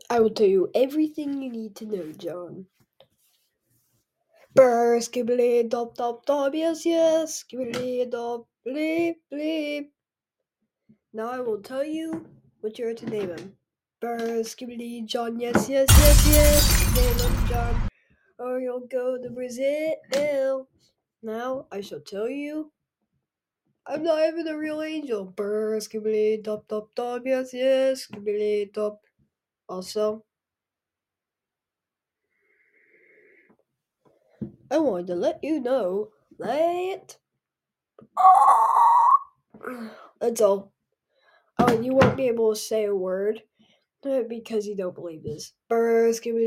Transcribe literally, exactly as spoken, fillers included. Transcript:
I will tell you everything you need to know, John. Brr, skibbly dop dop dop, yes, yes, skibbly dop, bleep, bleep. Now I will tell you what you're to name him. Brr, skibbly John, yes, yes, yes, yes, name him John, or you'll go to Brazil. Now I shall tell you, I'm not even a real angel. Brr, skibbly dop dop dop, yes, yes, skibbly dop. Also, I wanted to let you know that. That's all. Oh, you won't be able to say a word uh, because you don't believe this. Brr, skibbity